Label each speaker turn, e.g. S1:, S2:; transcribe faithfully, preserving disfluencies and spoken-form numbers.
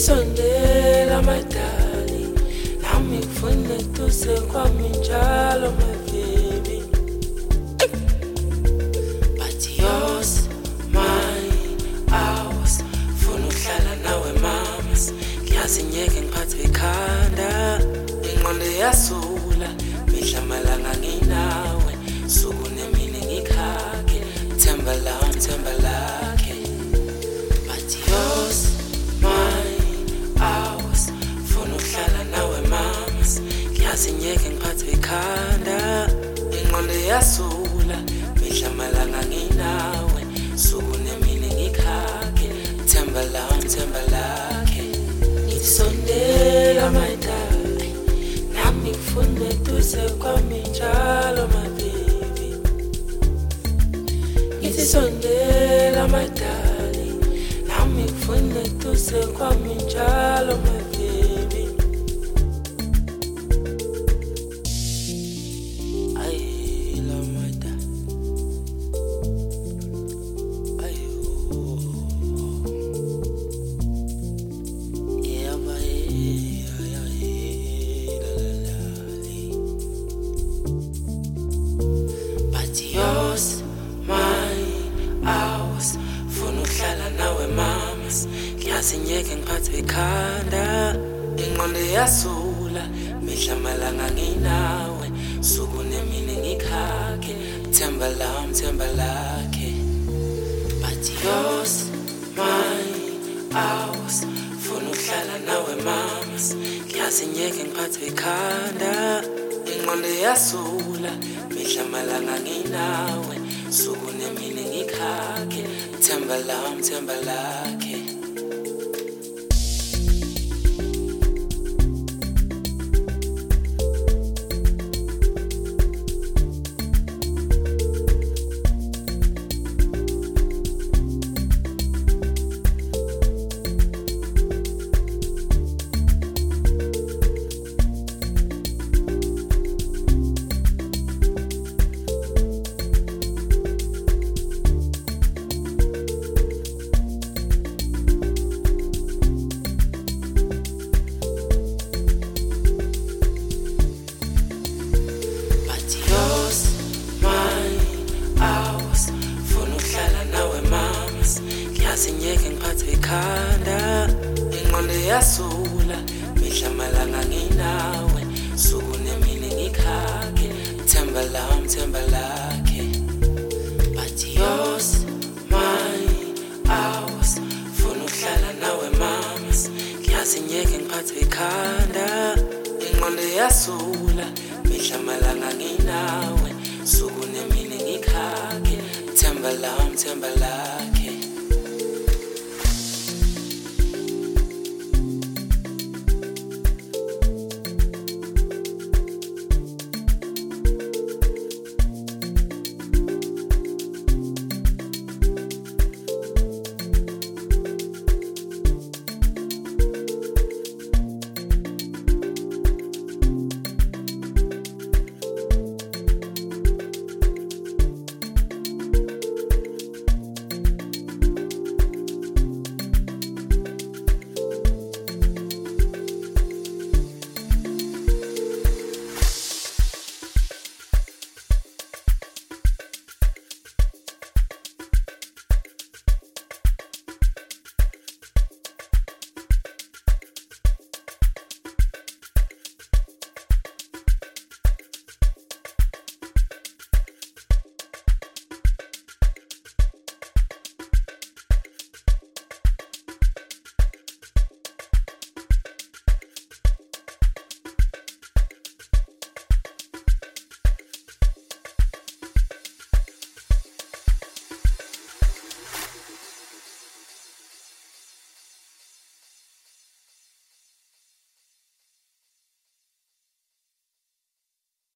S1: Sondela my darling, nami ngifuna eduze kwami njalo my baby. But yours, mine, ours, funa ukuhlala nawe mamas. Ngiyazi ngeke ngiphathwe ikhanda, ingqondo iyasula, mihla malanga nginawe, suku nemini ngikhake, themba lami themba lakhe. But yours, ngeke ngiphathwe ikhanda, ingqondo iyasula, mihla malanga nginawe, suku nemini ngikhake, themba lami themba lakhe. Ngithi sondela my darling, nami ngifuna eduze kwami njalo my baby. Ngithi sondela my darling, nami ngifuna eduze kwami njalo my baby. Yours, mine, ours, funa ukuhlala nawe mamas. Ngiyazi ngeke ngiphathwe ikhanda, ingqondo iyasula, mihla malanga nginawe, suku nemini ngikhake, themba lami themba lakhe. But yours, mine, ours, funa ukuhlala nawe mamas. Ngiyazi ngeke ngiphathwe ikhanda, ingqondo iyasula, mihla malanga nginawe, suku nemini ngikhake, themba lami themba lakhe. Ngiyazi ngeke ngiphathwe ikhanda, ingqondo iyasula, mihla malanga nginawe, suku nemini ngikhake, themba lami themba lakhe. But yours, mine, ours, funa ukuhlala nawe mamas. Ngiyazi ngeke ngiphathwe ikhanda, ingqondo iyasula, mihla malanga nginawe, suku nemini ngikhake, themba lami themba lakhe.